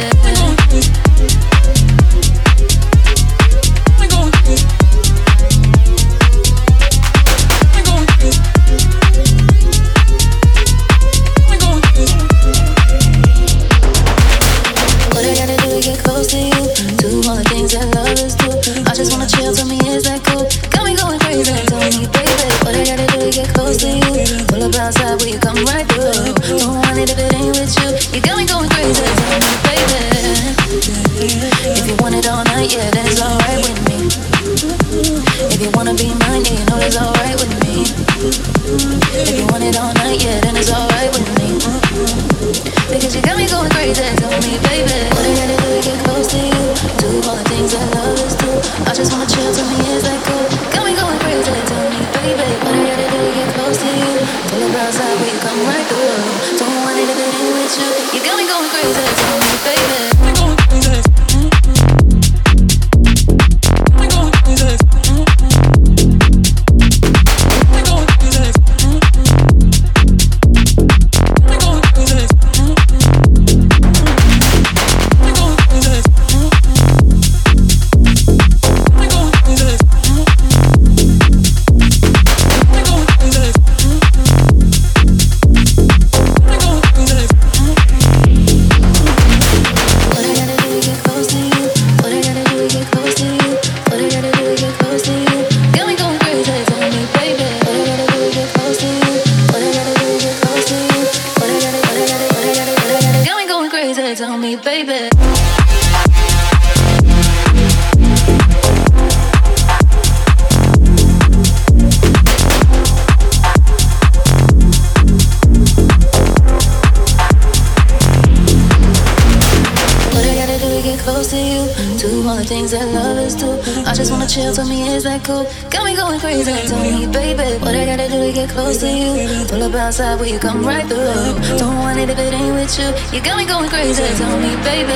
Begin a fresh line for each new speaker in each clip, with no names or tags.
chill, tell me is that cool? Got me going crazy, tell me baby, what I gotta do to get close to you? Pull up outside, will you come right through? Don't want it if it ain't with you. You got me going crazy, tell me baby.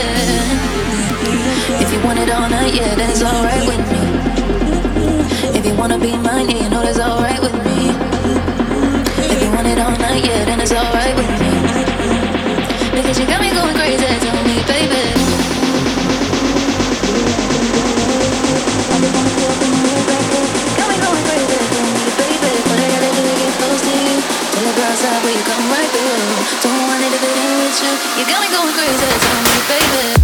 If you want it all night, yeah, then it's alright with me. If you wanna be mine, yeah, you know that's alright with me. If you want it all night, yeah, then it's alright with me. Because you got me going crazy, tell me baby. Outside, will you come right through? Don't want it if it ain't with you. You got me going crazy, tell me, baby.